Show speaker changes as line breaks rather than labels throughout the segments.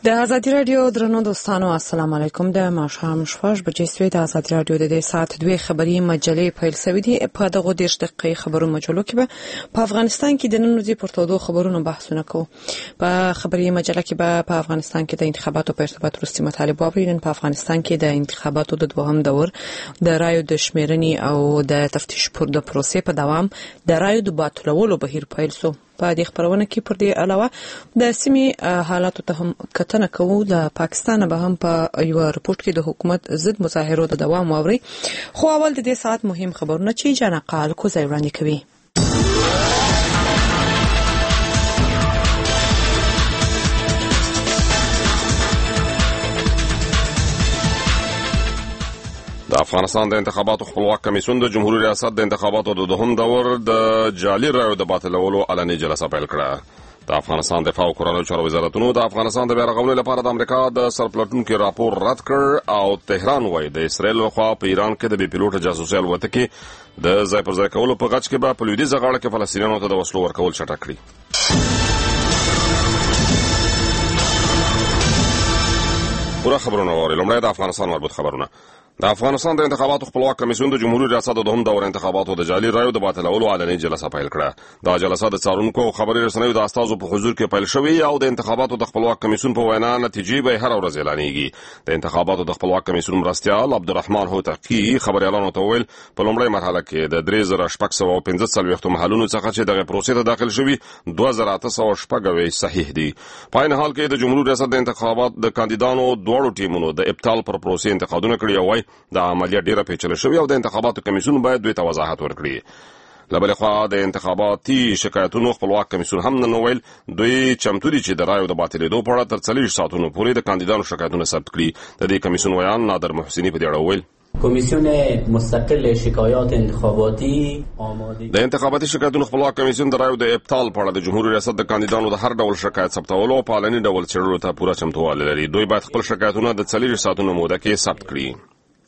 د آزادي رادیو درنو دوستانو السلام علیکم. د ماښام 6 بجې سوي د آزادي رادیو د ساعت 2 خبري مجلې پیل شوې دي. په دغه 10 دقیقې خبرو مجلو کې به په افغانستان کې د نن ورځې پرتودو خبرونو بحثونه کوو. په خبري مجله کې به په افغانستان کې د انتخاباتو په ارتباط وروستي مطالب واورئ. په افغانستان کې د انتخاباتو د دوهم دور د رایو د شمیرنې او د تفتیش پر د پروسې په دوام د رایو د باطلولو بهیر پیل شو. په دې خبرونه کې پر دې علاوه د سیمې حالاتو ته هم کتنه کوو. د پاکستان به هم په یو رپورت کې د حکومت ضد مظاهرو د دوام واوري. خو اول د دې ساعت مهم خبرونه چې جنقال کو ځای وړاندې کوي.
د افغانستان د انتخاباتو خپلواک کمیسیون د جمهوریت ریاست د انتخاباتو د دوهم دور د جعلي رایو د باطلولو علني جلسه پیل کړه. د افغانستان دفاع او کورنیو چارو وزارتونو د افغانستان د بیارغونې لپاره د امریکا د سرپلټونکو راپور رد کړ او تهران وایي د اسرائیل لخوا په ایران کې د بي پیلوټ جاسوسي الوتکې د ځای پر ځای کولو په غچ کې به په لویدیځه غاړه کې فلسطینیانو ته د وسلو ورکول چټک کړي. پوره خبرونه واورئ. لومړی د افغانستان مربوط خبرونه. د افغانستان د انتخاباتو خپلواک کمیسیون د جمهوریت ریاست د دوهم دور انتخاباتو د جعلي رایو د باطلولو علني جلسه پیل کړه. دا جلسه د څارونکو او خبري رسنیو د استازو په حضور کې پیل شوې او د انتخاباتو د خپلواک کمیسیون په وینا نتیجې به هر ورځ اعلانېږي. د انتخاباتو د خپلواک کمیسیون مرستیال عبدالرحمن هوتکی خبريالانو ته ویل په لومړۍ مرحله کې د 3615 محلونو څخه چې دغه پروسې ته داخل شوي 2806 صحیح دي. په عین حال کې د جمهوریت ریاست د انتخابات د کاندیدانو دوړو ټیمونو د ابطال پر پروسې انتقادونه کړي او د عملیات ډیره پیچلې شوې او د انتخاباتو کمیسیون باید دوی ته وضاحت ورکړي. لبل خو د انتخاباتي شکایتونو خپلواک کمیسیون هم نن ویل دوی چمتو دي چې د رایو د باطلېدو په اړه تر 40 ساعتونو پورې د کاندیدانو شکایتونه ثبت کړي. د دې کمیسیون ویان نادر محسنی په دې اړه ویل
کمیسیون مستقل شکایات انتخاباتی آماده
د انتخاباتي شکایتونو خپلواک کمیسیون د رایو د ابطال په اړه د جمهوریت ریاست د کاندیدانو د هر ډول شکایت ثبتولو او پالني ډول چړلو ته پوره چمتووالی لري. دوی باید خپل شکایتونه د 40 ساعتونو موده کې ثبت کړي.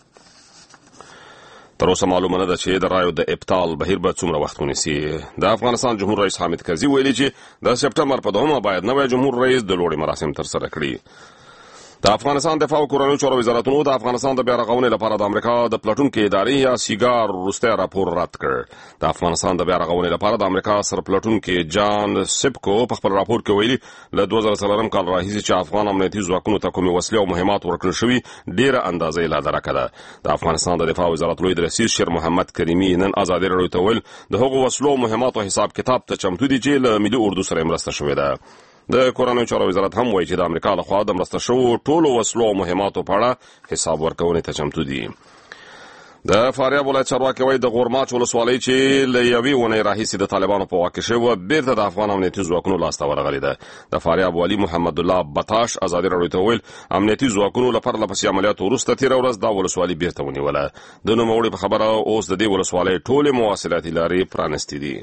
تر اوسه معلومه نه ده چې د رایو د ابطال بهیر به څومره وخت ونیسي. د افغانستان جمهور رئیس حامد کرزي ویلي چې د سپټمبر په دوهمه باید نوی جمهور رئیس د لوړې مراسم ترسره کړي. د افغانستان دفاع او کورنیو چارو وزارتونو د افغانستان د بیارغونې لپاره د امریکا د پلټونکو ادارې یا سیګار وروستی راپور رد کړ. د افغانستان د بیارغونې لپاره د امریکا سرپلټونکو جان سپکو په خپل راپور کې ویلي له 2004 کال راهیسې چې افغان امنیتي ځواکونو ته کومې وسلې او مهمات ورکړل شوي ډیره اندازه یې لا درکه ده. د افغانستان د دفاع وزارت لوی رئیس شیر محمد کریمي نن آزادي رادیو ته ویل د هغو وسلو او مهماتو حساب کتاب ته چمتو دي چې له ملي اردو سره مرسته شوې ده. د کورنیو چارو وزارت هم وایي چې د امریکا لخوا د مرسته شوو ټولو وسلو او مهماتو په اړه حساب ورکونې ته چمتو دي. د فاریاب ولایت چارواکي وایي د غورماچ ولسوالۍ چې له یوې اونۍ راهیسې د طالبانو په واک کې شوه بیرته د افغان امنیتي ځواکونو لاسته ورغلې ده. د فاریاب والي محمد الله بطاش ازادي رادیو ته ویل امنیتي ځواکونو له پرله پسې عملیاتو وروسته تېره ورځ دا ولسوالي بیرته ونیوله. د نوموړي په خبره اوس د دې ولسوالۍ ټولې مواصلاتي لارې پرانستې دي.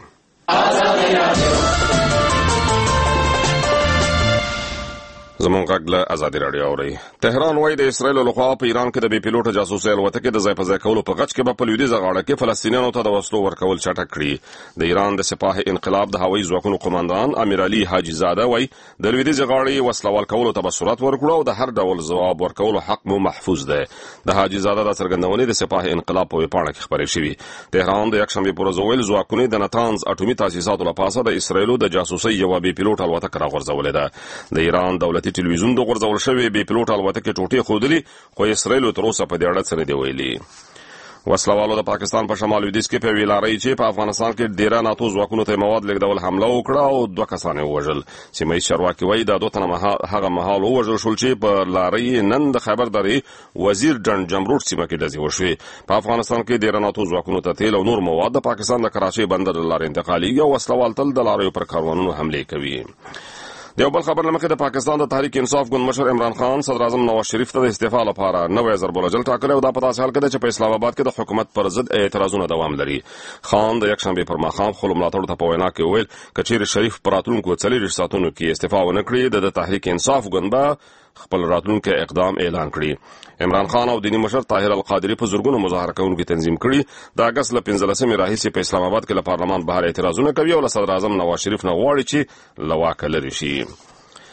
زمون غږ له آزادي رادیو اوري. تهران وایي د اسرائیل لخوا په ایران کې د بي پیلوټ جاسوسي الوتکې د ځای په ځای کولو په غچ کې به په لویدیځه غاړه کې فلسطینیانو ته د وسلو ورکول چټک کړي. د ایران د سپاه انقلاب د هوایي ځواکونو قوماندان امیر علي حاجي زاده وایي د لویدیځه غاړې وسلوال کولو ته به سرعت ورکړو او د هر ډول ځواب ورکولو حق مو محفوظ ده. د حاجي زاده د څرګندونې د سپاه انقلاب په ویبپاڼه کې خبرې شوې. تهران د یکشنبه پر ورځ ویل ځواکونه د نتانز اټومي تاسیساتو لپاره د اسرائیل د جاسوسي یو بي پیلوټ الوتکه راغورځولې ده. د ایران دولتي ټلویزیون د غورځول شوی بي پیلوټ الوتکې ټوټې خودلې خو اسرائیل تر اوسه په دې اړه څه نه دی ویلي. وسلوالو د پاکستان په شمال لویدیځ کې په ویلارۍ چې په افغانستان کې ډیره ناتو ځواکونو ته مواد لیږدول حمله وکړه او 2 کسان یې ووژل. سیمه ییز چارواکي وایي دا 2 تنه هغه مهال ووژل شول چې په لارۍ نن د خیبر درې وزیر ډن جمروټ سیمه کې ډزې وشوې. په افغانستان کې ډیره ناتو ځواکونو ته تیل او نور مواد د پاکستان د کراچۍ بندر له لارې انتقالېږي او وسلوال تل د لاریو پر کاروانونو حملې کوي. د یو بل خبر لمخې د پاکستان د تحریک انصاف ګوند مشر عمران خان صدر اعظم نواز شریف ته د استعفا لپاره نوی ضرب العجل ټاکلی او دا په داسې حال کې ده چې په اسلام آباد کې د حکومت پر ضد اعتراضونه دوام لري. خان د یکشنبې پر ماښام خپلو ملاتړو ته په وینا کې وویل که چیرې شریف په راتلونکو 40 ساعتونو کې استعفا ونه کړي د تحریک انصاف ګوند به خپل راتلونکي اقدام اعلان کړي. عمران خان او دینی مشر طاهر القادری په زورګونو مظاهره کوونکي تنظیم کړي. د اگست له 15 راهیسې په اسلام آباد کې له پارلمان بهر اعتراضونه کوي او له صدر اعظم نواز شریف نه غواړي چې له واکه لرې شي.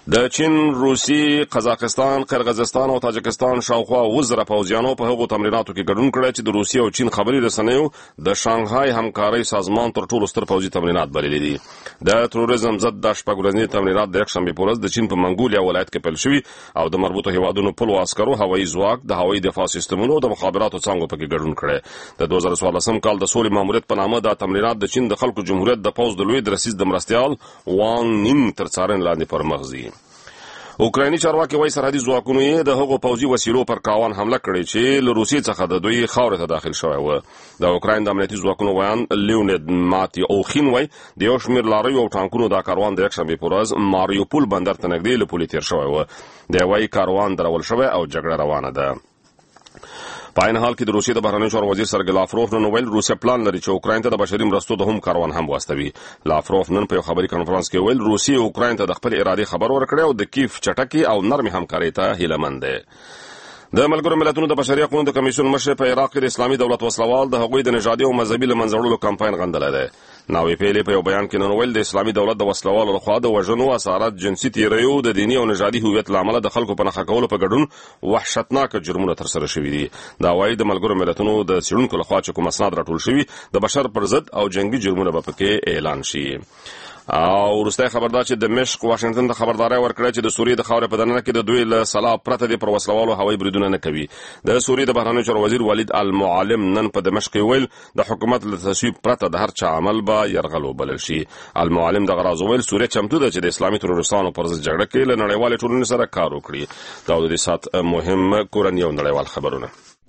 د چین، روسي، قزاقستان، قرغیزستان او تاجکستان شاوخوا 1000 پوځیانو په هغو تمریناتو کې ګډون کړی چې د روسي او چین خبري رسنیو د شانګهای همکارۍ سازمان تر ټولو ستر پوځي تمرینات بللي دي. د تروریزم ضد د شپږ ورځني تمرینات د یکشنبې په ورځ د چین په منګولیا ولایت کې پیل شوي او د مربوطه هیوادونو پلو عسکرو، هوایي ځواک، د هوایي دفاع سیستمونو او د مخابراتو څانګو پکې ګډون کړی. د 2014 کال د سولې ماموریت په نامه د تمرینات د چین د خلکو جمهوریت د پوځ د لوی درسیز د مرستیال وانګ نینګ تر څارنې لاندې پر مخ ځي. اوکرایني چارواکي وايي سرحدي ځواکونو یې د هغو پوځي وسیلو پر کاوان حمله کړې چې له روسیې څخه د دوی خاورې ته داخل شوی و. د اوکراین د امنیتي ځواکونو ویان لیونید ماتي اوخین وايي د یو شمېر لاریو او ټانکونو دا کاروان د یکشنبې په ورځ ماریوپول بندر ته نږدې له پولې تېر شوی و. دی وايي کاروان درول شوی او جګړه روانه ده. په عین حال کې د روسیې د بهرنیو چارو وزیر سرګی لافروف نن ویل روسیه پلان لري چې اوکراین ته د بشري مرستو د هم کاروان هم واستوي. لافروف نن په یو خبري کانفرنس کې ویل روسیې اوکراین ته د خپل ارادې خبر ورکړی او د کیف چټکي او نرمي همکارۍ ته هیله مند دی. د ملګرو ملتونو د بشري حقوقو د کمیسیون مشر په عراق کې د اسلامي دولت وسلوال د هغوی د نژادي او مذهبي له منځه وړلو کمپاین غندلی دی. ناوی پیلې په یو بیان کې نن ویل د اسلامي دولت د وسلوالو لخوا د وژنو، اسارت، جنسي تیریو، د دیني او نژادي هویت له امله د خلکو په نښه کولو په ګډون وحشتناک جرمونه ترسره شوي دي. دا وایي د ملګرو ملتونو د څېړونکو لخوا چې کوم اسناد راټول شوي د بشر پر ضد او جنگي جرمونه به پکې اعلان شي. او وروستی خبر دا چې دمشق واشنگټن ته خبرداری ورکړی چې د سوریې د خاورې په دننه کې د دوی له سلا پرته د پر وسلوالو هوایي بریدونه نه کوي. د سوریې د بهرنیو چارو وزیر ولید المعلم نن په دمشق کې ویل د حکومت له تصویب پرته د هر چا عمل به یرغل وبلل شي. المعلم دغه راز ویل سوریه چمتو ده چې د اسلامي تروریستانو پر ضد جګړه کې له نړیوالې ټولنې سره کار وکړي. دا د دې ساعت مهم کورني او نړیوال خبرونه.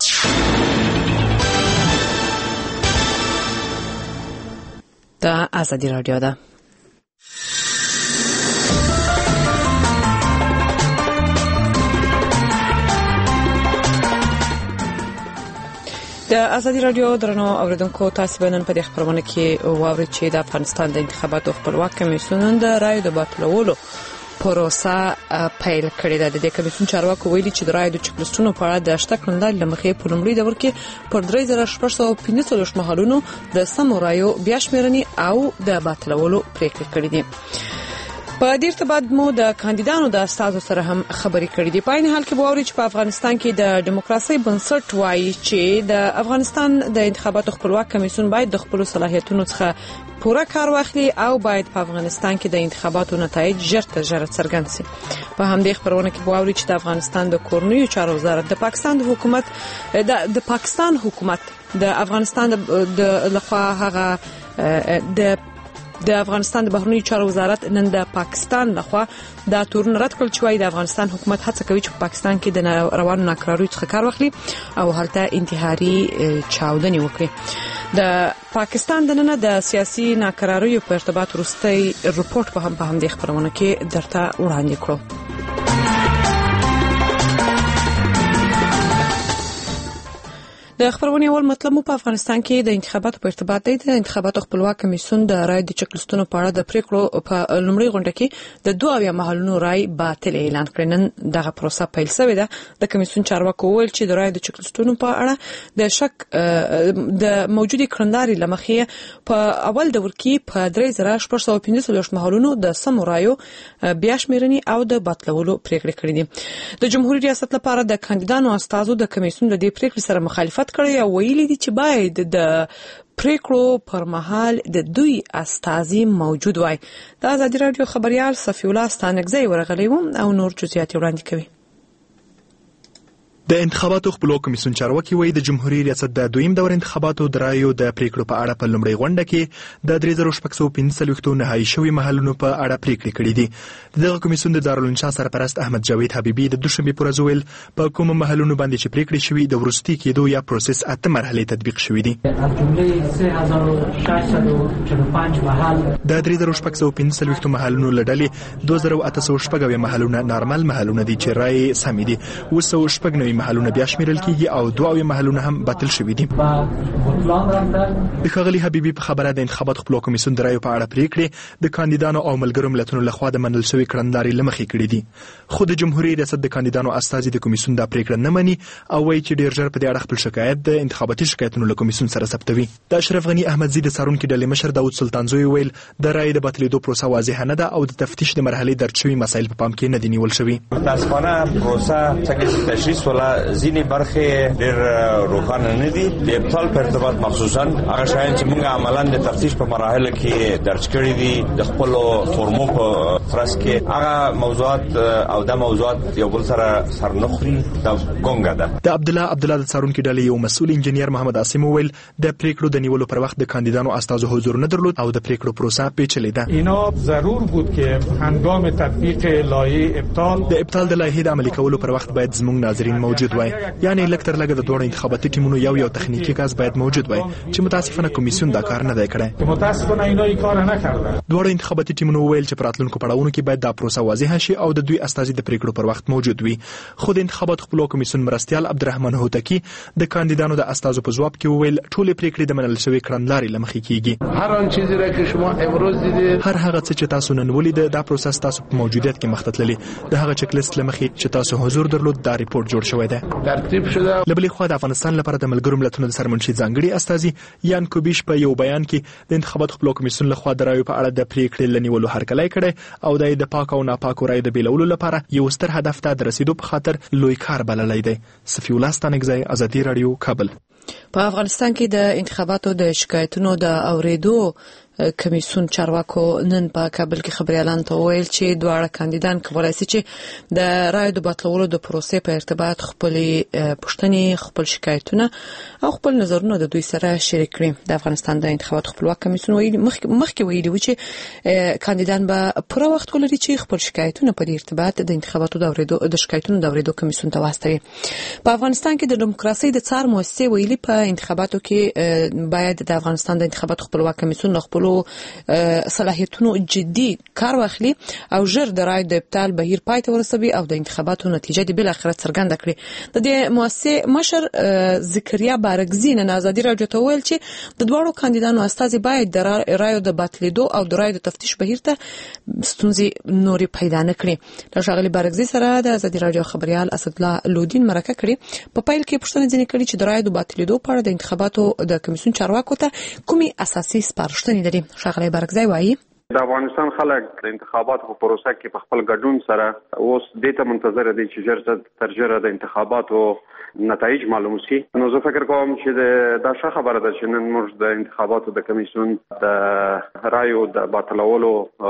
دا ازادي رادیو ده. د ازادي رادیو درنو اوریدونکو تاسو به نن په دې خبرونه کې واورئ چې د افغانستان د انتخاباتو خپلواک کمیسیون د رایو د باطلولو پروسه پیل کړې ده. د دې کمیسیون چارواکو ویلي چې د رایو د چکلیسټونو په اړه د شته کړنلارې له مخې په لومړي دور کې پر 3615 محلونو د سمو رایو بیا شمېرنې او د باطلولو پریکړې کړې دي. په دې ارتباط مو د کاندیدانو د استازو سره هم خبرې کړې دي. په عین حال کې باوري چې په افغانستان کې د دیموکراسي بنسټ وایي چې د افغانستان د انتخاباتو خپلواک کمیسیون باید د خپل صلاحیتونو څخه پوره کار واخلي او باید په افغانستان کې د انتخاباتو نتایج ژر تر ژره څرګند شي. په همدې خبرونه کې باوري چې د افغانستان د کورنیو چارو وزارت د پاکستان حکومت د افغانستان د لخوا هغه د افغانستان د بهرنیو چارو وزارت نن د پاکستان لخوا دا تورن رد کړ چې وايي د افغانستان حکومت هڅه کوي چې په پاکستان کې د روانو ناکراریو څخه کار واخلي او هلته انتحاري چاودنې وکړي. د پاکستان دننه د سیاسي ناکراریو په ارتباط وروستی رپورټ په همدې خبرونه کې درته وړاندې کړو. د خبرونې اول مطلب مو په افغانستان کې د انتخاباتو په ارتباط دی. د انتخاباتو خپلواک کمیسیون د رای د چکلیسټونو په اړه د پریکړو په لومړۍ غونډه کې د 22 محلونو رای باطل اعلان کړ. نن دغه پروسه پیل شوې ده. د کمیسیون چارواکو ویل چې د رای د چکلیسټونو په اړه د شک د موجودي کړنلارې لمخې په اول دور کې په 3615 محلونو د سمو رایو بیا شمېرنې او د باطلولو پریکړې کړې دي. د جمهوریت ریاست لپاره د کاندیدانو استازو د کمیسیون د دې پریکړې سره مخالفت کړی او ویلي دي چې باید د پریکړو پر مهال د دوی استازي موجود وای. د ازادي رادیو خبريال صفی الله ستانکزی ورغلی و او نور جزئیات وړاندې کوي.
د انتخاباتو خپلواک کمیسیون چارواکي وایي د جمهوریت ریاست د دویم دور انتخاباتو د رایو د پریکړو په اړه په لومړۍ غونډه کې د 3615 نهایي شوي محلونو په اړه پریکړې کړې دي. دغه کمیسیون د دارالانشا سرپرست احمد جاوید حبیبي د دوشنبې پر ورځ ویل په کوم محلونو باندې چې پریکړې شوي د وروستي کېدو یا پروسس 8 مرحلې تطبیق شوي دي. د 3615 محلونو له ډلې 2806 محلونه نارمل محلونه دي چې رای سمې دي. 206 اویاوي محلونه بیا شمیرل کیږي او 2 محلونه هم باطل شوي دي. د ښاغلي حبیبي په خبره د انتخاباتو خپلواک کمیسیون د رایو په اړه پریکړې د کاندیدانو او ملګرو ملتونو لخوا د منل شوی کړنلارې لمخې کړې دي، خو د جمهوریت ریاست د کاندیدانو استازي د کمیسیون دا پریکړه نه مني او وایي چې ډیر ژر په دې اړه خپل شکایت د انتخاباتي شکایتونو له کمیسیون سره ثبتوي. د اشرف غنی احمدزي د څارونکي ډلې مشر داود سلطانزوی ویل د رای د باطلېدو پروسه واضحه نه ده او د تفتیش د مرحلې درج شوي مسایل په پام کې نه دي نیول شوي.
متاسفانه پروسه څنګه چې تشخیص ولا ځینې برخې ډیر روښانه نه دي. د ابطال په ارتباط مخصوصا هغه شیان چې موږ عملاً د تفتیش په مراحل کې درج کړي دي د خپل فورمو په فرس کې هغه موضوعات او د موضوعات یو بل سره سرنخري د ګونګه ده.
د عبدالله د څارونکي ډلې یو مسؤل انجنیر محمد عاصم ویل د پریکړو د نیولو پر وخت د کاندیدانو استازو حضور نه درلود او د پریکړو پروسه پیچلې ده.
اینا ضرور بود که هنگام تطبیق لایحه ابطال
د لایحې د عملي کولو پر وخت باید زموږ ناظرین موجود وای، یعنی لکه تر لږه د دوه انتخاباتي ټیمونو یو تخنیکی کس باید موجود وای چې متاسفانه کمیسیون دا کار نه دی کړی.
متاسفانه اینا این کار نه کړل.
دوه انتخاباتي ټیمونو ویل چې پراتلونکو پړاوونو کې باید دا پروسه واضحه شي او د دوی استازي د پریکړو پر وخت موجود وي. خو د انتخاباتو خپلواک کمیسیون مرستیال عبدالرحمن هوتکی د کاندیدانو د استازو په ځواب کې ویل ټول پریکړې د منل شوی کړنلارې لمخې کیږي.
هر آن چیزی را که شما امروز دیدید،
هر هغه څه چې تاسو نن ولید دا پروسس تاسو په موجودیت کې مخ ته تللی، د هغه چک لیست لمخې چې تاسو حضور درلود دا ریپورت جوړ شوی دی.
ترتیب شده.
لبلې خو د افغانستان لپاره د ملګرو ملتونو د سرمنشي ځانګړي استازي یان کوبیش په یو بیان کې د انتخاباتو خپلواک کمیسیون لخوا د رایو په اړه د پریکړې لنیولو هرکلی کړی او د پاک او ناپاکو رایو د بیلولو لپاره یو ستر هدف ته د رسیدو په خاطر لوی کار بللی دی. صفی الله ستانکزی، ازادي رادیو، کابل.
په افغانستان کې د انتخاباتو د شکایتونو د اوریدو کمیسیون چارواکو نن په کابل کې خبريالان ته ویل چې دواړه کاندیدان کولای شي چې د رایو د باطلولو د پروسې په ارتباط خپل پوښتنې، خپل شکایتونه او خپل نظرونه د دوی سره شریک کړي. د افغانستان د انتخاباتو خپلواک کمیسیون ویلي مخکې ویلي و چې کاندیدان به پوره وخت ولري چې خپل شکایتونه په ارتباط د انتخاباتو د شکایتونو د اوریدو کمیسیون ته واستوي. په افغانستان کې د دیموکراسي د څار مؤسسې ویلي په انتخاباتو کې باید د افغانستان د انتخاباتو خپلواک کمیسیون خپل صلاحیتونو جدي کار واخلي او ژر د رای د ابطال بهیر پای ته ورسوي او د انتخاباتو نتیجه د بل اخرت څرګنده کړي. د دې مؤسسې مشر ذکریا بارګزی نن ازادي راډیو ته ویل چې د دوړو کاندیدانو استازي باید د رایو د باطلېدو او د رایو د تفتیش بهیر ته ستونزې نوري پیدا نه کړي. د شاغلي بارګزی سره د ازادي راډیو خبريال اسدالله لودین مرکه کړي. په پیل کې پوښتنه ځینې کړي چې د رایو د باطلېدو په اړه د انتخاباتو د کمیسیون چارواکو ته کومي اساسي سپارښتنې لري. شاغلي بارګزی وایي
د افغانستان خلک د انتخاباتو په پروسه کې په خپل ګډون سره اوس د ته منتظر دي چې ژر تر ژره د انتخاباتو نتایج معلوم شي. نو زه فکر کوم چې دا ښه خبره ده چې نن موږ د انتخاباتو د کمیسیون د رایو د باطلولو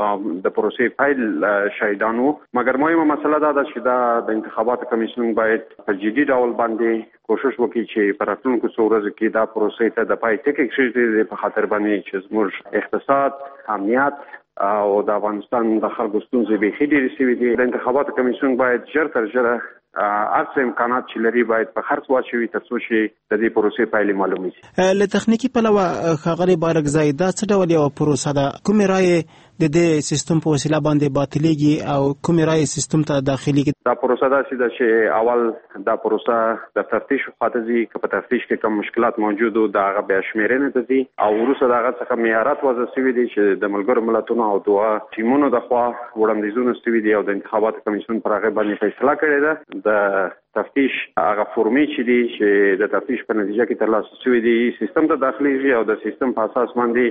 د پروسې پیل شاهدانو، مګر مهمه مسله دا ده چې دا د انتخاباتو کمیسیون باید په جدي ډول باندې کوشش وکړي چې په راتلونکو څو ورځو کې دا پروسې ته د پای ټکی کېږي په خاطر باندې چې زموږ اقتصاد، امنیت او د افغانستان د خلکو ستونزې به ډېرې شوي دي. د انتخاباتو کمیسیون باید ژر تر ژره هرڅه امکانات چې لري باید په خرڅ واچوي ترڅو چې د دې پروسې پایلې معلومې شي.
له تخنیکی پلوه ښاغلي بارګزی دا څه ډول یو پروسه ده؟ کومې رایې د دې سیستم په وسیله باندې باطلېږي او کومې رایې سیستم ته داخليږي؟
دا پروسه داسې ده چې اول دا پروسه د تفتیش خاطر ځي، که په تفتیش کې کوم مشکلات موجود او دا هغه بیا شمیرنه ته ځي او وروسته دا هغه څخه معیارات وضع شوي دي چې د ملګرو ملتونو او دوه ټیمونو د خوا وړاندیزونه شوي دي او د انتخاباتو کمیسیون پر هغه باندې فیصله کړې ده. د تفتیش هغه فورمې چې دي چې د تفتیش په نتیجه کې ترلاسه شوي دي سیستم ته داخليږي او د سیستم په اساس باندې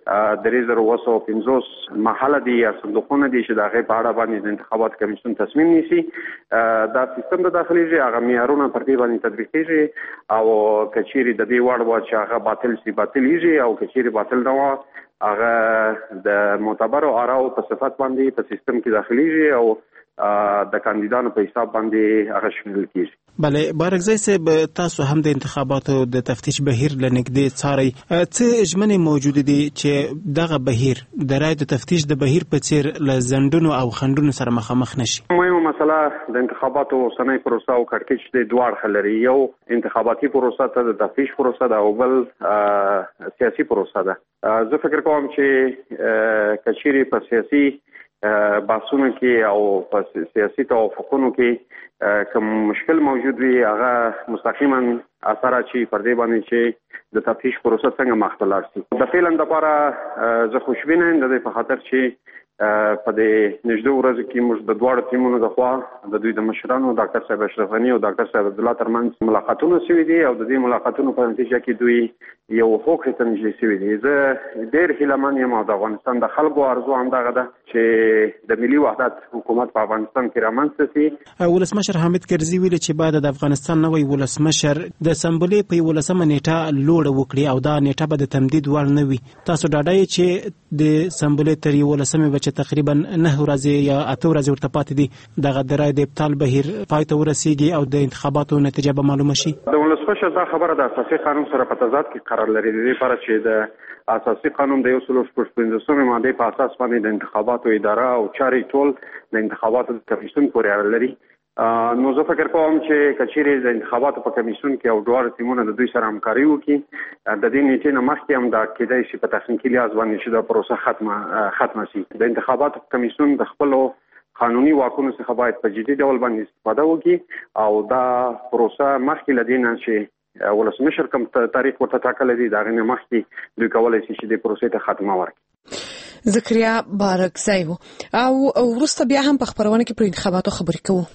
3250 محله دي یا صندوقونه دي چې د هغه په اړه باندې د انتخاباتو کمیسیون تصمیم نیسي. دا سیستم ته داخليږي، هغه معیارونه پر دې باندې تطبیقېږي او کچېری د دې وړ و چې هغه باطل سي باطلېږي او کچېری باطل نه و هغه د معتبرو آراو په صفت باندې په سیستم کې داخليږي او د کاندیدانو په حساب باندې هغه شامل کیږي.
بله بارګزی صاحب، تاسو هم د انتخاباتو د تفتیش بهیر لنږدې څارئ. څه ژمنې موجود دي چې دغه بهیر د رایو د تفتیش د بهیر په څیر له ځنډونو او خنډونو سره مخامخ نشي؟
مهمه مسله د انتخاباتو اوسنۍ پروسه او کړکېچ د دوه اړخ لري. یو انتخاباتي پروسه ته د تفتیش پروسه ده او بل سیاسي پروسه ده. زه فکر کوم چې کچېری په سیاسي بحثونو کې او په سیاسي توافقونو کې کوم مشکل موجود وي هغه مستقیما اثر اچي پر دې باندې چې د تفتیش پروسه څنګه مخته لاړ شي. د فعلا لپاره زه خوشبینه یم د په خاطر چې په دې نږدې ورځو کې موږ د دواړو ټیمونو د خوا د دوی د مشرانو ډاکټر صاحب اشرف غنی او ډاکټر صاحب عبد الله ترمنځ ملاقاتونه شوي دي او د دې ملاقاتونو په نتیجه کې دوی یو هوکړې ته نږدې شوي دي. زه ډېر هیلهمن یم او د افغانستان د خلکو ارزو همدغه ده چې د ملي وحدت حکومت په افغانستان کې رامنځته شي.
ولسمشر حامد کرزي ویلي چې باید د افغانستان نوی ولسمشر د سمبولې په 11مه نیټه لوړه وکړي او دا نیټه به د تمدید وړ نه وي. تاسو ډاډه یې چې د سمبولې تر 11مه چې تقریبا 9 ورځې یا 8 ورځې ورته پاتې دي دغه د رای د ابطال بهیر پای ته ورسیږي او د انتخاباتو نتیجه به معلومه شي.
د ولسمشر دا خبره د اساسي قانون سره په تضاد کې قرار لري. د دې لپاره چې د اساسي قانون د 115 ماده په اساس باندې د انتخاباتو اداره او چارې ټول د انتخاباتو کمیسیون پورې اړه لري. نو زه فکر کوم چې کچېرې د انتخاباتو په کمیسیون کې او دواړه ټیمونه د دوی سره همکاري وکړي د دې نیټې نه مخکې هم دا کېدای شي په تخنیکي لحاظ باندې چې دا پروسه ختمه شي. د انتخاباتو کمیسیون د خپلو قانوني واکونو څخه باید په جدي ډول باندې استفاده وکړي او دا پروسه مخکې له دې نه چې ولسمشر کوم تاریخ ورته ټاکلی دی د هغې نه مخکې دوی کولی شي چې دې پروسې ته خاتمه ورکړي.
ذکریا بارکزی و او وروسته بیا هم په خبرونه کې پر انتخاباتو خبرې کوو.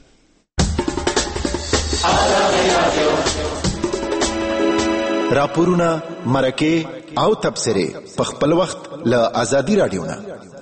راپورونه مرکه او تبصره په خپل وخت له ازادي رادیو نه.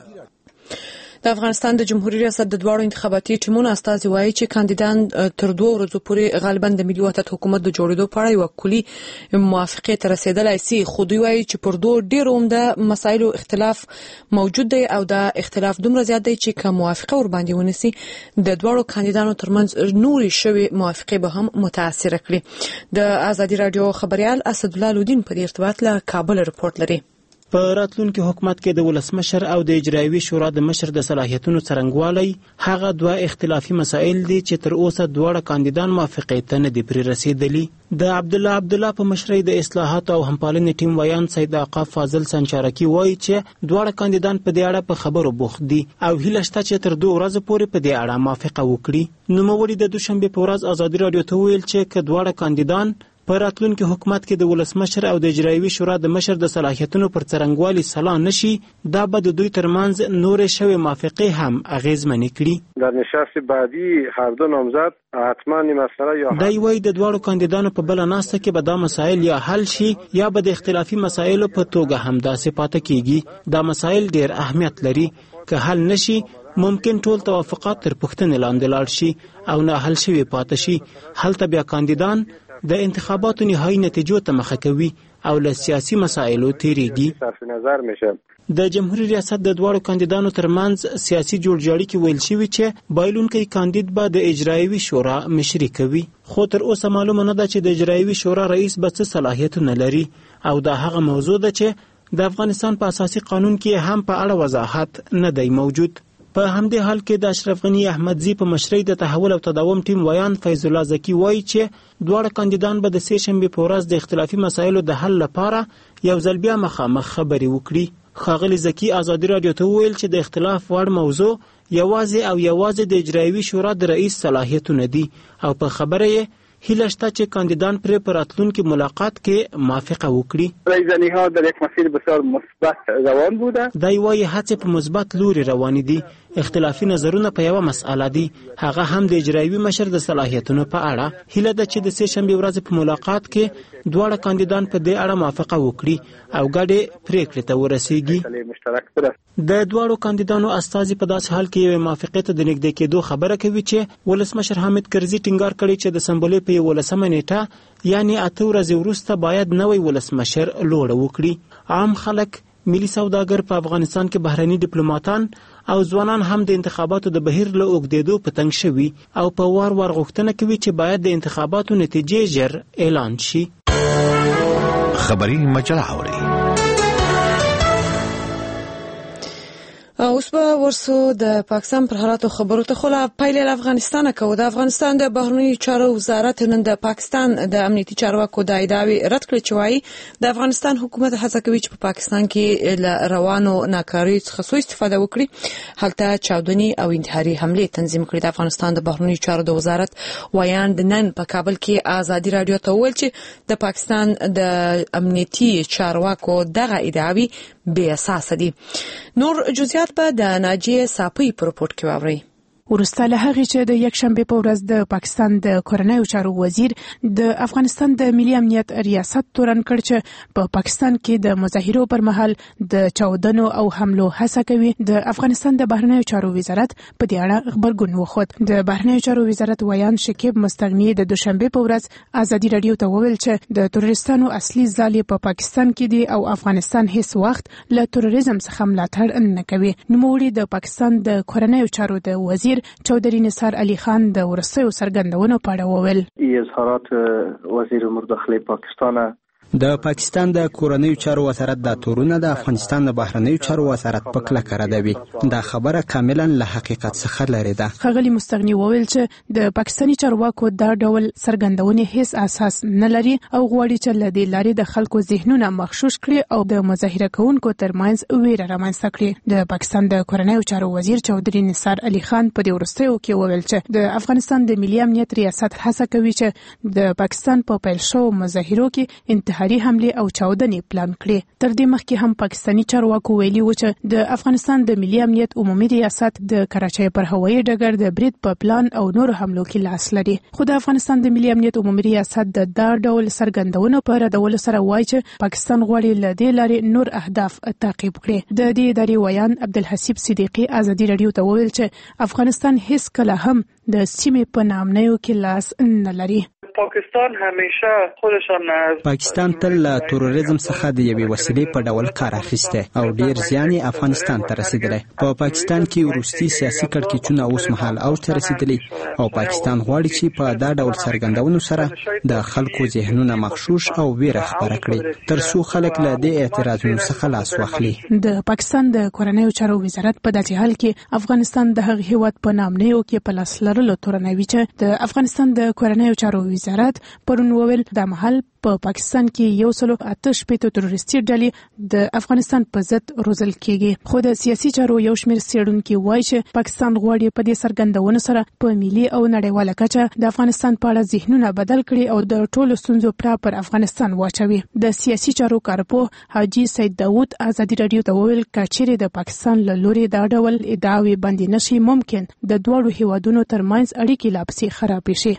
د افغانستان د جمهوریت ریاست د دواړو انتخاباتي ټیمونو استازي وایي چې کاندیدان تر 2 ورځې پورې غالبا د ملي وحدت حکومت د جوړېدو په اړه یو کلي موافقه ته رسیدلای شي. خو دوی وایي چې پر دوه ډیرو عمده مسایلو اختلاف موجود دی او دا اختلاف دومره زیات دی چې کوم موافقه ور باندې ونیسي د دواړو کاندیدانو ترمنځ نوري شوی موافقه به هم متاثر کړي. د ازادي رادیو خبريال اسد الله لودین په ارتباط له کابل رپورت لري.
په راتلونکي حکومت کې د ولسمشر او د اجرایوي شورا د مشر د صلاحیتونو څرنګوالی هغه دوه اختلافي مسایل دي چې تر اوسه دواړه کاندیدان موافقه ته نه دي پرې رسیدلي. د عبد الله په مشرۍ د اصلاحات او همپالنې ټیم ویان سید عقاب فاضل سنچارکی وایي چې دواړه کاندیدان په دې اړه په خبرو بوخت دي او هیله شته چې تر 2 ورځې پورې په دې اړه موافقه وکړي. نوموړي د دوشنبه په ورځ ازادي رادیو ته ویل چې که دواړه کاندیدان په راتلونکي حکومت کې د ولسمشر او د اجرایوي شورا د مشر د صلاحیتونو پر څرنګوالي سلا نشي دا به د دوی ترمنځ نورې شوې موافقې هم اغیزمنې کړي.
در نشست بعدی هر دو نامزد حتما این مسئله یا
دا وایي د دواړو کاندیدانو په بل ناسته کې به دا مسایل یا حل شي یا به د اختلافي مسایلو په توګه هم داسې پاتې کیږي. دا مسایل ډېر اهمیت لري. که حل نشي ممکن ټول توافقات تر پوښتنې لاندې لاړ شي او نه حل شوي پاتې شي. هلته بیا کاندیدان د انتخاباتو نهایی نتیجو ته مخه کوي او له سیاسي مسایلو تیریږي. د جمهوریت ریاست د دواړو کاندیدانو ترمنځ سیاسي جوړجاړي کې ویل شوی چې بایلونکی کاندید به د اجرایوي شورا مشري کوي. خو تر اوسه معلومه نه ده چې د اجرایوي شورا رئیس به څه صلاحیتونه لري او دا هغه موضوع ده چې د افغانستان په اساسي قانون کې هم په اړه وضاحت نه دی موجود. په همدې حال کې د اشرف غنی احمدزی په مشرۍ د تحول او تداوم ټیم ویان فیض الله زکی وایي چې دواړه کاندیدان به د سې شنبې په ورځ د اختلافي مسایلو د حل لپاره یو ځل بیا مخامخ خبرې وکړي. ښاغلي زکی ازادي رادیو ته وویل چې د اختلاف وړ موضوع یوازې د اجرایوي شورا د رئیس صلاحیتونه دي او په خبره یې هیله شته چې کاندیدان پر راتلونکي ملاقات کې موافقه وکړي.
رایزنی‌ها در یک مسیر بسیار مثبت روان بوده.
دا وایي هڅې په مثبت لوري روان دي. اختلافي نظرونه په یوه مسأله دي هغه هم د اجرایوي مشر د صلاحیتونو په اړه. هیله ده چې د سې شنبې ورځې په ملاقات کې دواړه کاندیدان په دې اړه موافقه وکړي او ګډې پریکړې ته ورسیږي. د دواړو کاندیدانو استازي په داسې حال کې یوې موافقې ته د نږدې کېدو خبره کوي چې ولسمشر حامد کرزي ټینګار کړی چې د سمبولې په 11مه نیټه یعنی 8 ورځې وروسته باید نوی ولسمشر لوړه وکړي. عام خلک، ملي سوداګر، په افغانستان کې بهرني ډیپلوماټان او ځوانان هم د انتخاباتو د بهیر له اوږدېدو په تنګ شوي او په وار غوښتنه کوي چې باید د انتخاباتو نتیجې ژر اعلان شي.
خبري مجله اوري.
اوس به ورسو د پاکستان پر حالاتو خبرو ته خو لا پایلې افغانستان کو د افغانستان د بهرنیو چارو وزارت نن د پاکستان د امنیتي چارواکو د ادعاوی رد کړې چې وايي د افغانستان حکومت هڅه کوي چې په پاکستان کې له روانو ناکاري څخه سوء استفاده وکړي هلته چاودني او انتحاري حمله تنظیم کړي. د افغانستان د بهرنیو چارو د وزارت ویان د نن په کابل کې آزادي رادیو ته ویل چې د پاکستان د امنیتي چارواکو دغه ادعاوی بې اساس دي. نور جزئیات په د ناجیه صافی په رپورت کې واورئ.
ورسته له هغه چې د یک شنبه په ورځ د پاکستان د کورنیو چارو وزیر د افغانستان د ملي امنیت ریاست تورن کړ چې په پاکستان کې د مظاهرو پر مهال د چاودنو او حملو هڅه کوي. د افغانستان د بهرنیو چارو وزارت په دې اړه خبرګون وښود. د بهرنیو چارو وزارت ویان شکیب مستغنی د دوشنبه په ورځ آزادي رادیو ته وویل چې د تروریستانو اصلي ځای په پاکستان کې دی او افغانستان هیڅ وخت له تروریزم څخه ملاتړ نه کوي. نوموړي د پاکستان د کورنیو چارو د وزیر چودھری نثار علی خان د ورسېو سرګندونو په اړه وویل.
اظهارات وزیر امور داخلی پاکستان
د پاکستان د کورنیو چارو وزارت د تورونه د افغانستان د بهرنیو چارو وزارت په کلکه ردوي. دا خبره کاملا له حقیقت څخه لري ده.
ښاغلي مستغنی وویل چې د پاکستاني چارواکو دا ډول سرګندونې هیڅ اساس نه لري او غواړي چې له دې لارې د خلکو ذهنونه مغشوش کړي او د مظاهره کوونکو ترمنځ ویره رامنځته کړي. د پاکستان د کورنیو چارو وزیر چودھری نثار علی خان په دې ورستیو کې وویل چې د افغانستان د ملي امنیت ریاست هڅه کوي چې د پاکستان په پیل شوو مظاهرو کې انتحاري حمله او چاودنې پلان کړي. تر دې مخکې هم پاکستاني چارواکو ویلي و چې د افغانستان د ملي امنیت عمومي ریاست د کراچۍ پر هوایي ډګر د برید په پلان او نور حملو کې لاس لري. خو د افغانستان د ملي امنیت عمومي ریاست د دا ډول سرګندونو په ردولو سره وایي چې پاکستان غواړي له دې لارې نور اهداف تعقیب کړي. د دې ادارې ویان عبدالحسیب صدیقی آزادي رادیو ته وویل چې افغانستان هیڅ کله هم د سیمې په نامنیو کې لاس نه لري.
پاکستان همیشه خودشان از
پاکستان تل له تروریزم څخه د یوې وسیلې په ډول کار اخیسته او ډیر زیان افغانستان ته رسیدلی. په پاکستان کې وروستي سیاسي کړکېچونه اوس مهال اوج ته رسیدلي او پاکستان غواړي چې په دا ډول سرګندونو سره د خلکو ذهنونه مغشوش او ویره خپره کړي تر څو خلک له دې اعتراضونو څخه لاس واخلي.
د پاکستان د کورنیو چارو وزارت په داسې حال کې افغانستان د هغه هیواد په نامنیو کې په لاس لرلو تورنوي چې د افغانستان د کورنیو چارو وزارت پرون وویل د محل په پاکستان کې 108 تروریستي ډلې د افغانستان په ضد روزل کېږي. خو د سیاسي چارو یو شمېر څېړونکي وایي چې پاکستان غواړي په دې سرګندونو سره په ملي او نړیواله کچه د افغانستان په اړه ذهنونه بدل کړي او د ټولو ستونزو پړه پر افغانستان واچوي. د سیاسي چارو کارپوه حاجي سید داود آزادي رادیو ته وویل کچېرې د پاکستان له لوري دا ډول ادعاوې باندې نشي ممکن د دواړو هیوادونو ترمنځ اړیکې لا پسې خرابې شي.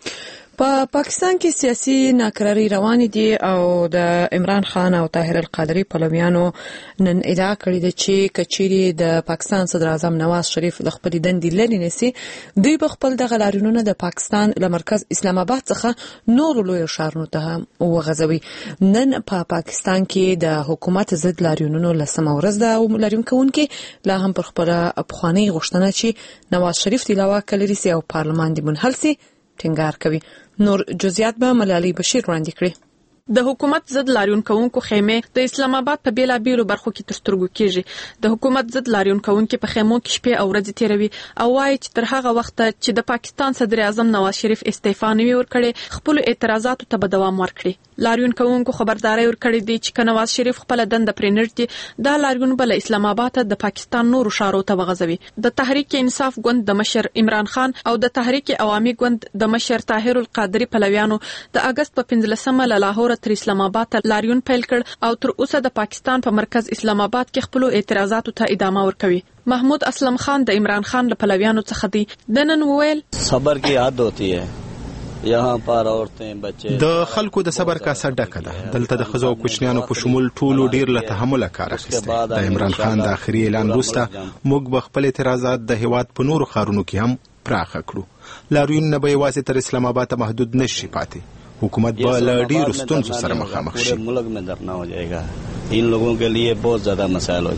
په پاکستان کې سیاسي ناکراری روانې دي او د عمران خان او طاهر القادری پلویانو نن ادعا کړې ده چې کچېرې د پاکستان صدر اعظم نواز شریف د خپل دندې لري نسی دوی په خپل د غلاریونو د پاکستان له مرکز اسلام آباد څخه نور لوی شهرونو ته وغځوي. نن په پاکستان کې د حکومت ضد لاریونونو لسمه ورځ ده. لاریون کوونکي لا هم پر خپل افغاني غوښتنه چې نواز شریف د علاوه کلري سي او پارلمان د منحل سي ټینګار کوي. نور جزئیات به ملالي بشیر وړاندې کړي.
د حکومت ضد لاریون کوونکو خیمه د اسلام آباد په بیلابیلو برخو کې تر سترګو کېږي. د حکومت ضد لاریون کوونکو په خیمو کې شپې او ورځې تیروي او وايي چې تر هغه وخت چې د پاکستان صدر اعظم نواز شریف استعفا نه ورکړي خپل اعتراضاتو ته به دوام ورکړي. لاریون کوونکو خبرداري ورکړې دي چې نواز شریف خپل دند پرېنړتي دا لاریون بل اسلام آباد د پاکستان نورو شهرو ته وغځوي. د تحریک انصاف ګوند د مشر عمران خان او د تحریک عوامي ګوند د مشر طاهر القادری پلویانو د اگست په 15مه له لاهور تر اسلام آباد ته لاریون پیل کړ او تر اوسه د پاکستان په مرکز اسلام آباد کې خپل اعتراضاتو ته ادامه ورکوي. محمود اسلم خان د عمران خان له پلویانو څخه دی. د نن ویل
صبر کی حد ہوتی ہے یہاں پر عورتیں بچے
د خلکو د صبر کاسه ډکله دلته د خزو او کوچنیانو په شمول ټولو ډیر له تحمل کار اخیسته. د عمران خان د اخري اعلان وروسته موږ به خپل اعتراضات د هیواد په نورو ښارونو کې هم پراخه کړو. لاریون نه به یوازې تر اسلام آباد ته محدود نشي پاتې. حکومت به له ډیرو ستونزو سره مخامخ شي.
ملک میں دھرنا ہو جائے گا. ان لوگوں کے لیے بہت زیادہ مسائل ہو جائیں گے.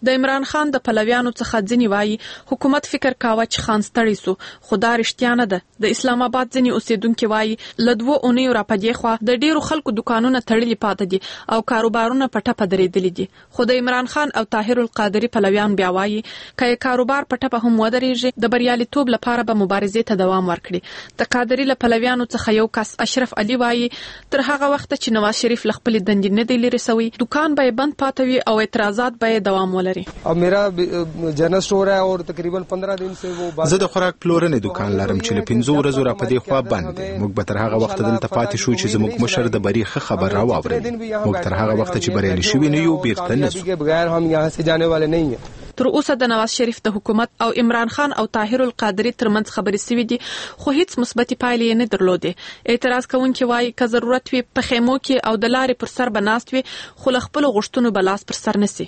د عمران خان د پلویانو څخه ځنی وایي حکومت فکر کاوه چې خان ستړی سو، خو دا رښتیا نه ده. د اسلام آباد ځنی اوسیدونکو وایي ل 2 اونیو را پدې خو د ډیرو خلکو دکانونه تړلي پاتې دي او کاروبارونه په ټپه درېدلي دي. خو د عمران خان او طاهر القادری پلویان بیا وایي کای کاروبار په ټپه هم ودرېږي د بریالیتوب لپاره به مبارزې ته دوام ورکړي. د قادری له پلویانو څخه یو کس اشرف علي وایي تر هغه وخت چې نواز شریف ل خپل دندې نه دی لري سوی دکان به بند پاتوي او اعتراضات به دوام ولري.
अब मेरा general store है और तकरीबन 15 दिन से वो
زه د خوراک پلورنې دکان لرم چې له 15 ورځو را پدې خوا بند دی. موږ به تر هغه وخت دلته پاتې شو چې زموږ مشر د بری خبر راوړي. موږ تر هغه وخت چې بریالي شوي نه یو بیرته نه شو.
بغیر هم یہاں سے جانے والے نہیں ہیں.
تر اوسه د نواز شریف د حکومت او عمران خان او طاهر القادری ترمنځ خبرې سوي دي خو هیڅ مثبتې پایلې نه درلودې. اعتراض کوونکي وایي که ضرورت وي په خیمو کې او د لارې پر سر بناست وي خو له خپل غوښتنو بلاس پر سر نسی.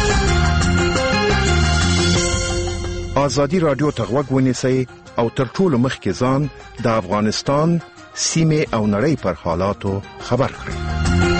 آزادی رادیو ته غوږ ونیسئ او تر ټولو مخکې ځان د افغانستان سیمې او نړۍ پر حالاتو خبر کړئ.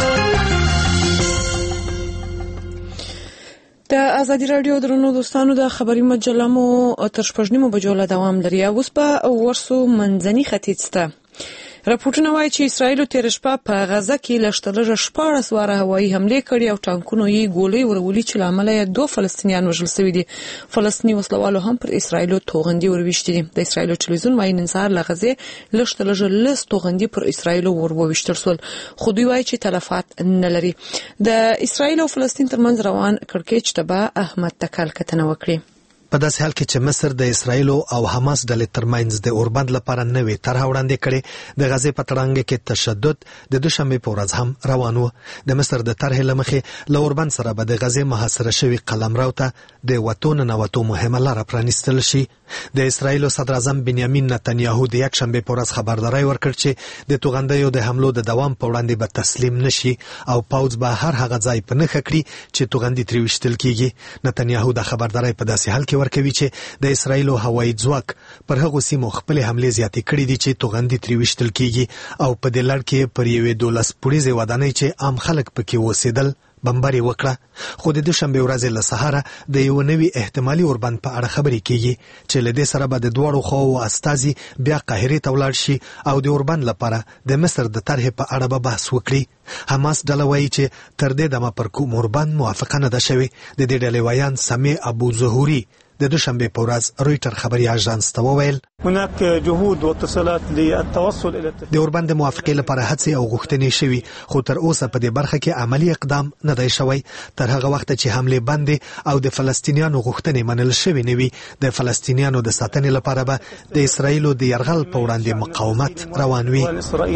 د ازادي رادیو درنو دوستانو د خبري مجله مو تر 8 بجو له دوام لري. اوس په ورسو منځني ختیځ ته راپورټونه وايي چې اسرائیل تیر شپه په غزه کې لشتلجه 14 واره هوایي حمله کړې او ټانکونو یې ګولۍ ورولي چې لامل یې 2 فلسطینیان وژل شوي دي. فلسطیني وسلوالو هم پر اسرائیل توغندي ورويشتي دي. د اسرائیل ټلویزیون وايي نن سهار لغزه لشتلجه لس توغندي پر اسرائیل ورويشتل سول خو دوی وايي چې تلفات نه لري. د اسرائیل او فلسطین ترمنځ روان کړکېچ تبع احمد تکل کتنه وکړي.
په داسې حال کې چې مصر د اسرائیل او حماس ډلې ترمنځ د اوربند لپاره نوې طرح وړاندې کړې، د غزې په تړانګه کې تشدد د دوشنبه په ورځ هم روان و. د مصر د طرح لمخې له اوربند سره به د غزې محاصره شوی قلمرو ته د وطن نواتو مهمه لار پرانیستل شي. د اسرائیل صدر اعظم بنیامین نتنیاهو د یک شنبه په ورځ خبرداري ورکړ چې د توغندیو د حملو د دوام په وړاندې به تسلیم نشي او پوځ به هر هغه ځای په نښه کړي چې توغندي ترې وشتل کیږي. نتنیاهو د خبرداري په داسې حال کې ورکوي چې د اسرائیل هوایي ځواک پر هغه سیمو خپل حمله زیاتې کړې دي چې توغندي ترې وشتل کیږي او په دې لړ کې پر یوې 12 پوړیزه ودانۍ چې عام خلک پکې اوسېدل بمباري وکړه. خو د دوشنبه ورځې له سهاره د یو نوي احتمالي اوربند په اړه خبرې کیږي چې له دې سره به د دوړو خو استازي بیا قاهره ته ولاړ شي او د اوربند لپاره د مصر د طرح په اړه به بحث وکړي. حماس ډله وایي چې تر دې دمه پر کوم اوربند موافقه نه ده شوې. د دې ډلې وایان سمیع ابو ظهوري د دوشنبه په ورځ رويټر خبري اژانس ته وویل
هناك جهود واتصالات للتوصل الى
د اوربند موافقه لپاره هڅې او غوښتنې شوي خو تر اوسه په دې برخه کې عملی اقدام نه دی شوی. تر هغه وخت چې حمله بند او د فلسطینیانو غوښتنې منل شوی نه وي د فلسطینیانو د ساتنې لپاره به د اسرایل د يرغل په وړاندې مقاومت روان وي.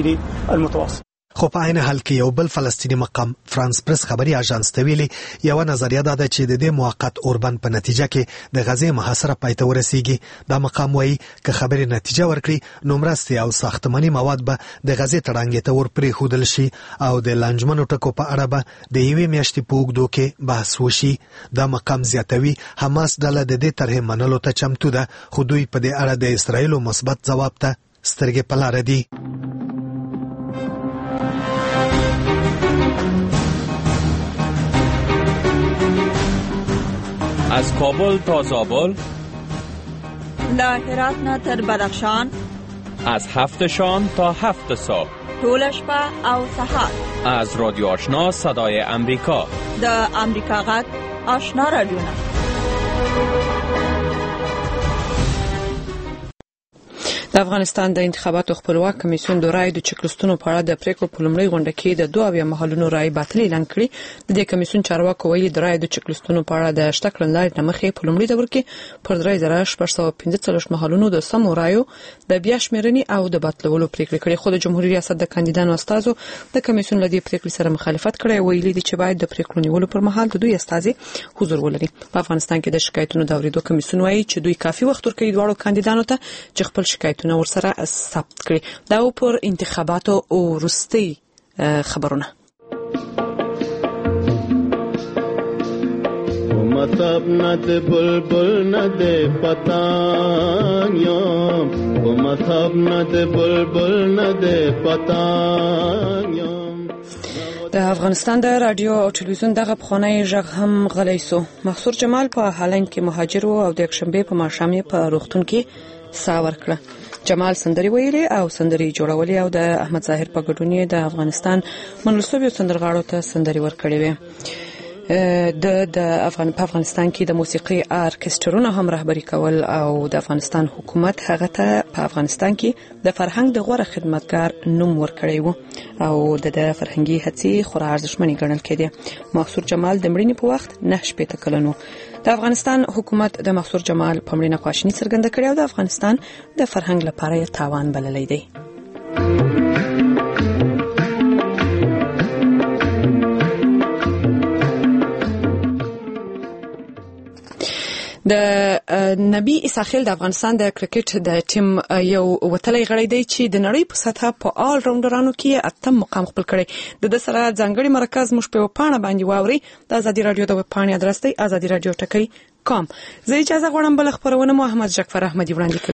خو په عین حال کې یو بل فلسطینی مقام فرانس پریس خبري اژانس ته ویلي یو نظریه ده چې د دې موقت اوربند په نتیجه کې د غزې محاصره پای ته ورسیږي. دا مقام وایي که خبري نتیجه ورکړي نو مرستې او ساختماني مواد به د غزې تړانګې ته ورپرې خودل شي او د لانجمنو ټکو په اړه به د یوې میاشتې په اوږدو کې بحث وشي. دا مقام زیاتوي حماس ډله د دې طرح منلو ته چمتو ده خو دوی په دې اړه د اسرائیل مثبت ځواب ته سترګې په لار دي.
از کابل تا زابل،
له هرات نه تر بدخشان،
از 7 شام تا 7 صبح،
ټول شپه او سهار،
از رادیو آشنا صدای امریکا،
د امریکا غږ آشنا رادیو.
د افغانستان د انتخاباتو خپلواک کمیسیون د رای د چکلستونو په اړه د پریکړو په لومړۍ غونډه کې د 2 محلونو رای باطل اعلان کړی. د دې کمیسیون چارواکو ویلي د رای د چکلستونو په اړه د شته کړنلارې مخې په لومړي دور کې پر 3615 محلونو د سمو رایو د بیا شمیرنې او د باطلولو پریکړه کړې. خو د جمهوریت ریاست د کاندیدانو استازو د کمیسیون لدی پریکړې سره مخالفت کړی. ویلي دي چې باید د پریکړو نیولو پر مهال د دوی استازي حضور ولري. په افغانستان کې د شکایتونو د اوریدو کمیسیون وایي چې دوی کافي وخت ورکوي دواړو کاندیدانو ته چې خپل شکایتونه ورسره ثبت کړي. دا پر انتخاباتو او وروستي خبرونه.
مطلب نه د بلبل نه د پتنګ یم، په مطلب نه د بلبل نه د پتنګ یم.
د افغانستان د رادیو او ټلویزیون دغه پخوانی ژغ هم غلی سو. محصور جمال په هالند کې مهاجر او د یکشنبه په ماښام په روغتون کې ساه ورکړه. جمال سندري ویلي او سندري جوړولي او د احمد ظاهر په ګډون د افغانستان منلسوبي سندرغاړو ته سندري ورکړې وي. د افغانستان کې د موسیقي ارکسترونو هم رهبری کول او د افغانستان حکومت هغه ته په افغانستان کې د فرهنګ د غوړه خدمتګار نوم ورکړی وو او د فرهنګي هڅې خورا ارزښتمنې ګڼل کېدې. محصور جمال د مړینې په وخت 9 کلن د افغانستان حکومت د محصور جمال په مړینه خواشیني څرګنده کړې او د افغانستان د فرهنګ لپاره یې تاوان بللی دی. د نبی اساخیل د افغانستان د کرکټ د ټیم یو وتلی غړی دی چې د نړۍ په سطحه په آل راونډرانو کې 8 مقام خپل کړی. د سره ځانګړي مرکز مش په پاڼه باندې واوري. د ازادي رادیو د پاڼې ادرس دی azadiradio.com. زه اجازه غواړم بل خبرونه محمد جعفر احمدی وړاندې